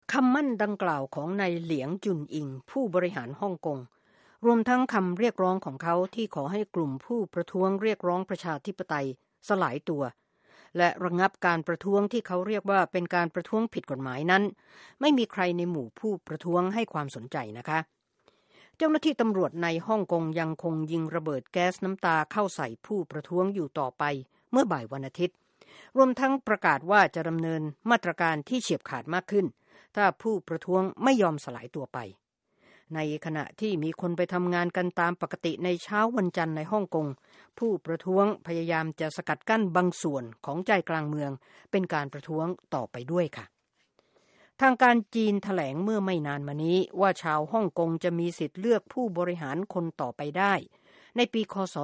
คำมั่นดังกล่าวของนายเหลียงจุนอิงผู้บริหารฮ่องกงรวมทั้งคำเรียกร้องของเขาที่ขอให้กลุ่มผู้ประท้วงเรียกร้องประชาธิปไตยสลายตัวและระงับการประท้วงที่เขาเรียกว่าเป็นการประท้วงผิดกฎหมายนั้นไม่มีใครในหมู่ผู้ประท้วงให้ความสนใจนะคะเจ้าหน้าที่ตำรวจในฮ่องกงยังคงยิงระเบิดแก๊สน้ำตาเข้าใส่ผู้ประท้วงอยู่ต่อไปเมื่อบ่ายวันอาทิตย์รวมทั้งประกาศว่าจะดำเนินมาตรการที่เฉียบขาดมากขึ้นถ้าผู้ประท้วงไม่ยอมสลายตัวไปในขณะที่มีคนไปทำงานกันตามปกติในเช้าวันจันทร์ในฮ่องกงผู้ประท้วงพยายามจะสกัดกั้นบางส่วนของใจกลางเมืองเป็นการประท้วงต่อไปด้วยค่ะทางการจีนแถลงเมื่อไม่นานมานี้ว่าชาวฮ่องกงจะมีสิทธิ์เลือกผู้บริหารคนต่อไปได้ในปีค.ศ.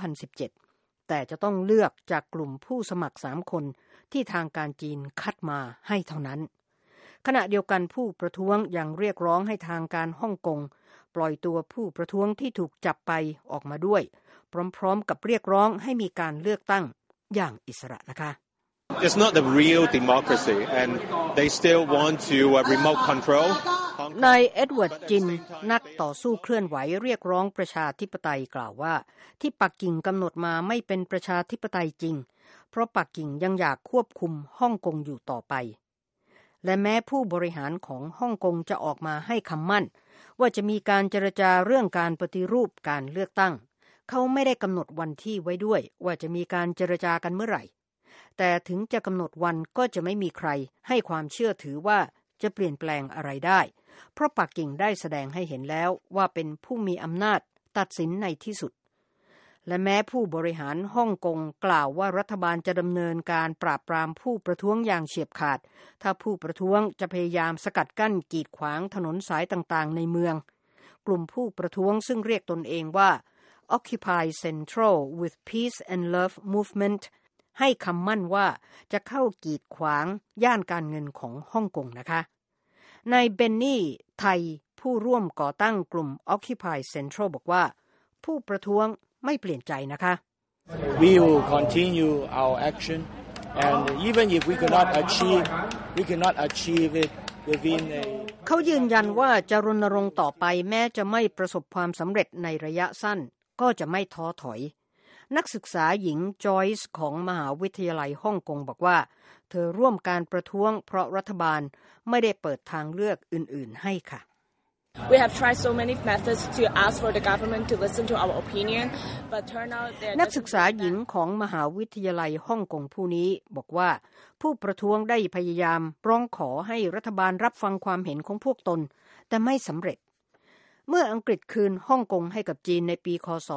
2017แต่จะต้องเลือกจากกลุ่มผู้สมัคร3คนที่ทางการจีนคัดมาให้เท่านั้นขณะเดียวกันผู้ประท้วงยังเรียกร้องให้ทางการฮ่องกงปล่อยตัวผู้ประท้วงที่ถูกจับไปออกมาด้วยพร้อมๆกับเรียกร้องให้มีการเลือกตั้งอย่างอิสระนะคะ It's not the real democracy and they still want to remote control นายเอ็ดเวิร์ดจินนักต่อสู้เคลื่อนไหวเรียกร้องประชาธิปไตยกล่าวว่าที่ปักกิ่งกำหนดมาไม่เป็นประชาธิปไตยจริงเพราะปักกิ่งยังอยากควบคุมฮ่องกงอยู่ต่อไปและแม้ผู้บริหารของฮ่องกงจะออกมาให้คำมั่นว่าจะมีการเจรจาเรื่องการปฏิรูปการเลือกตั้งเขาไม่ได้กำหนดวันที่ไว้ด้วยว่าจะมีการเจรจากันเมื่อไหร่แต่ถึงจะกำหนดวันก็จะไม่มีใครให้ความเชื่อถือว่าจะเปลี่ยนแปลงอะไรได้เพราะปักกิ่งได้แสดงให้เห็นแล้วว่าเป็นผู้มีอำนาจตัดสินในที่สุดและแม้ผู้บริหารฮ่องกงกล่าวว่ารัฐบาลจะดำเนินการปราบปรามผู้ประท้วงอย่างเฉียบขาดถ้าผู้ประท้วงจะพยายามสกัดกั้นกีดขวางถนนสายต่างๆในเมืองกลุ่มผู้ประท้วงซึ่งเรียกตนเองว่า Occupy Central with Peace and Love Movement ให้คำมั่นว่าจะเข้ากีดขวางย่านการเงินของฮ่องกงนะคะนายเบนนี่ไทยผู้ร่วมก่อตั้งกลุ่ม Occupy Central บอกว่าผู้ประท้วงไม่เปลี่ยนใจนะคะ We will continue our action and even if we cannot achieve it within a เขายืนยันว่าจะรณรงค์ต่อไปแม้จะไม่ประสบความสำเร็จในระยะสั้นก็จะไม่ท้อถอยนักศึกษาหญิงจอยส์ของมหาวิทยาลัยฮ่องกงบอกว่าเธอร่วมการประท้วงเพราะรัฐบาลไม่ได้เปิดทางเลือกอื่นๆให้ค่ะ We have tried so many methods to ask for the government to listen to our opinion, but turn out นักศึกษาหญิงของมหาวิทยาลัยฮ่องกงผู้นี้บอกว่าผู้ประท้วงได้พยายามร้องขอให้รัฐบาลรับฟังความเห็นของพวกตนแต่ไม่สำเร็จเมื่ออังกฤษคืนฮ่องกงให้กับจีนในปีค.ศ.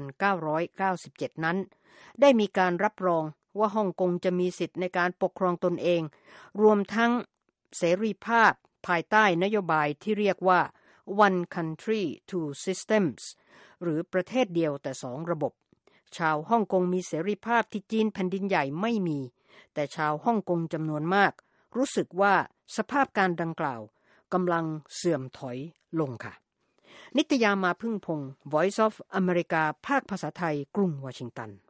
1997 นั้นได้มีการรับรองว่าฮ่องกงจะมีสิทธิ์ในการปกครองตนเองรวมทั้งเสรีภาพภายใต้นโยบายที่เรียกว่า One Country Two Systems หรือประเทศเดียวแต่2ระบบชาวฮ่องกงมีเสรีภาพที่จีนแผ่นดินใหญ่ไม่มีแต่ชาวฮ่องกงจำนวนมากรู้สึกว่าสภาพการดังกล่าวกำลังเสื่อมถอยลงค่ะนิตยามาพึ่งพงศ์ Voice of America ภาคภาษาไทยกรุงวอชิงตัน